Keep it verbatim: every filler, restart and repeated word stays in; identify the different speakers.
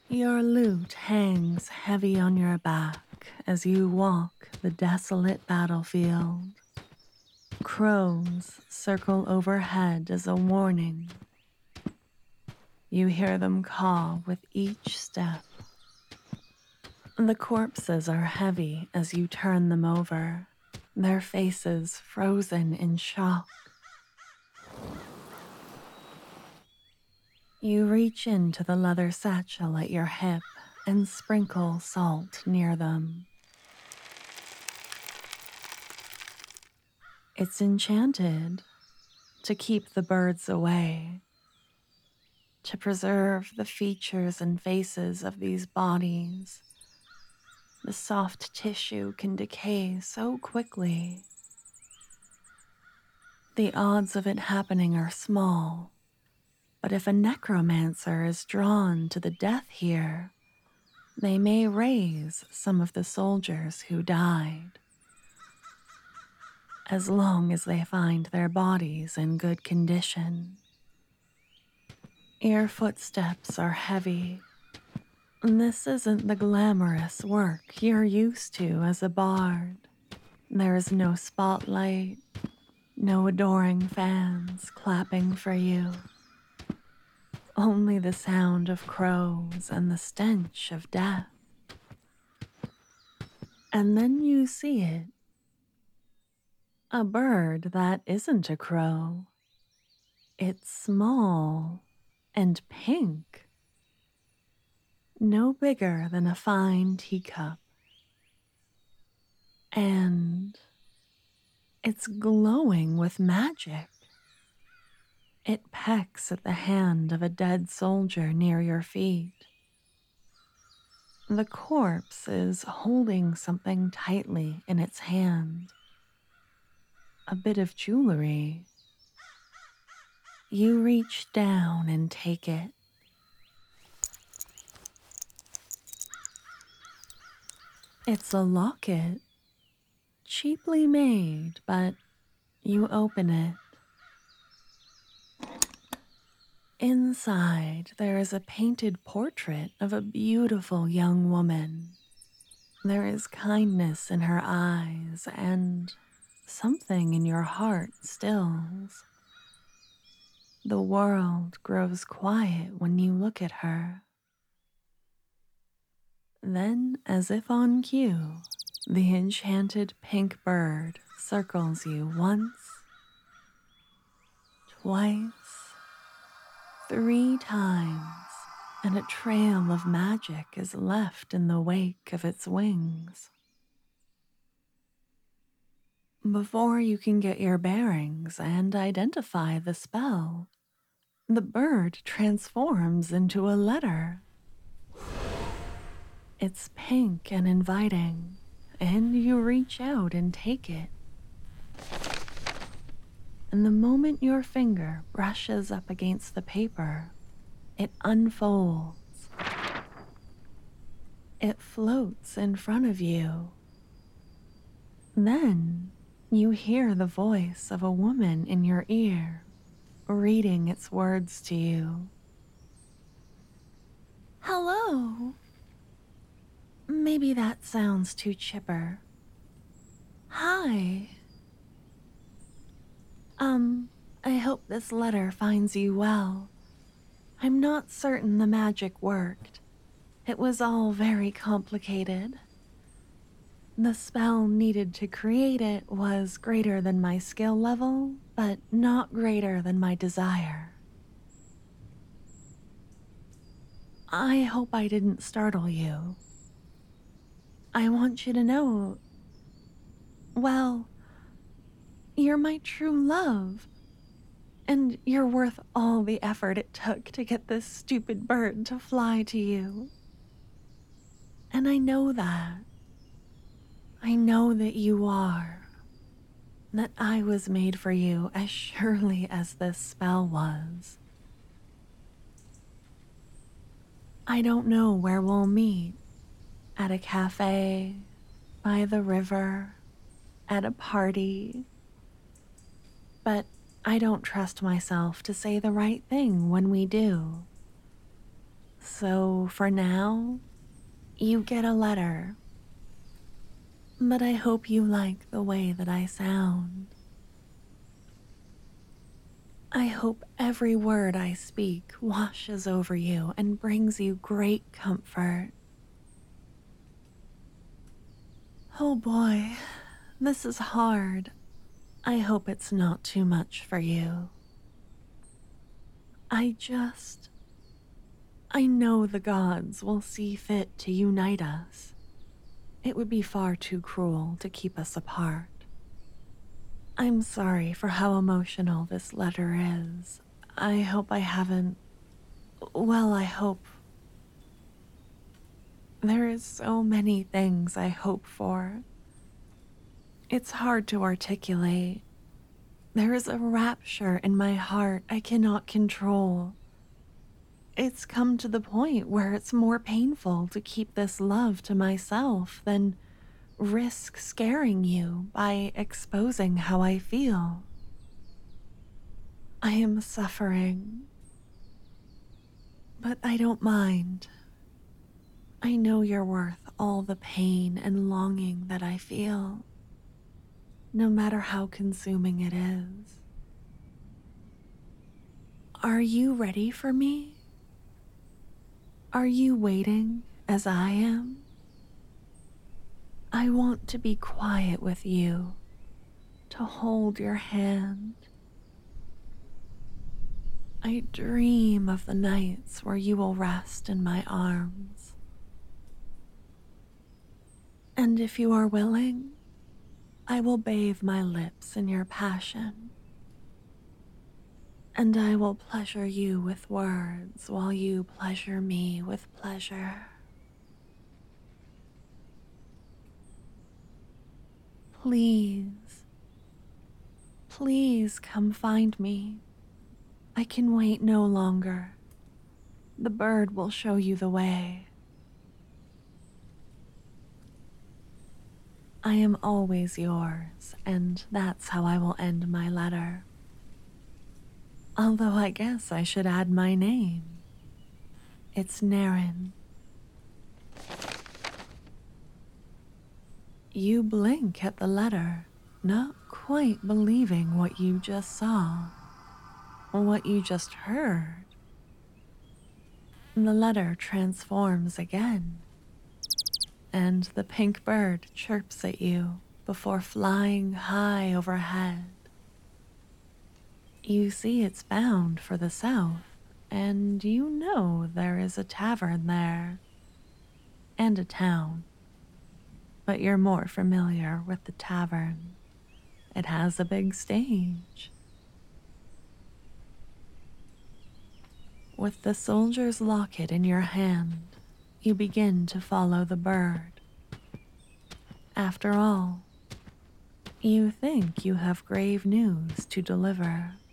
Speaker 1: Your lute hangs heavy on your back as you walk the desolate battlefield. Crows circle overhead as a warning. You hear them caw with each step. The corpses are heavy as you turn them over, their faces frozen in shock. You reach into the leather satchel at your hip and sprinkle salt near them. It's enchanted to keep the birds away, to preserve the features and faces of these bodies. The soft tissue can decay so quickly. The odds of it happening are small, but if a necromancer is drawn to the death here, they may raise some of the soldiers who died, as long as they find their bodies in good condition. Your footsteps are heavy. This isn't the glamorous work you're used to as a bard. There is no spotlight, no adoring fans clapping for you. Only the sound of crows and the stench of death. And then you see it. A bird that isn't a crow. It's small and pink. No bigger than a fine teacup. And it's glowing with magic. It pecks at the hand of a dead soldier near your feet. The corpse is holding something tightly in its hand. A bit of jewelry. You reach down and take it. It's a locket, cheaply made, but you open it. Inside, there is a painted portrait of a beautiful young woman. There is kindness in her eyes, and something in your heart stills. The world grows quiet when you look at her. Then, as if on cue, the enchanted pink bird circles you once, twice, three times, and a trail of magic is left in the wake of its wings. Before you can get your bearings and identify the spell, the bird transforms into a letter. It's pink and inviting, and you reach out and take it. And the moment your finger brushes up against the paper, it unfolds. It floats in front of you. Then you hear the voice of a woman in your ear, reading its words to you. Hello. Maybe that sounds too chipper. Hi. Um, I hope this letter finds you well. I'm not certain the magic worked. It was all very complicated. The spell needed to create it was greater than my skill level, but not greater than my desire. I hope I didn't startle you. I want you to know, well, you're my true love, and you're worth all the effort it took to get this stupid bird to fly to you. And I know that. I know that you are. That I was made for you as surely as this spell was. I don't know where we'll meet. At a cafe, by the river, at a party. But I don't trust myself to say the right thing when we do. So for now, you get a letter. But I hope you like the way that I sound. I hope every word I speak washes over you and brings you great comfort. Oh boy, this is hard. I hope it's not too much for you. I just. I know the gods will see fit to unite us. It would be far too cruel to keep us apart. I'm sorry for how emotional this letter is. I hope I haven't. Well, I hope. There is so many things I hope for. It's hard to articulate. There is a rapture in my heart I cannot control. It's come to the point where it's more painful to keep this love to myself than risk scaring you by exposing how I feel. I am suffering, but I don't mind. I know you're worth all the pain and longing that I feel, no matter how consuming it is. Are you ready for me? Are you waiting as I am? I want to be quiet with you, to hold your hand. I dream of the nights where you will rest in my arms. And if you are willing, I will bathe my lips in your passion. And I will pleasure you with words while you pleasure me with pleasure. Please, please come find me. I can wait no longer. The bird will show you the way. I am always yours, and that's how I will end my letter. Although I guess I should add my name. It's Naren. You blink at the letter, not quite believing what you just saw, or what you just heard. The letter transforms again, and the pink bird chirps at you before flying high overhead. You see it's bound for the south, and you know there is a tavern there, and a town. But you're more familiar with the tavern. It has a big stage. With the soldier's locket in your hand, you begin to follow the bird. After all, you think you have grave news to deliver.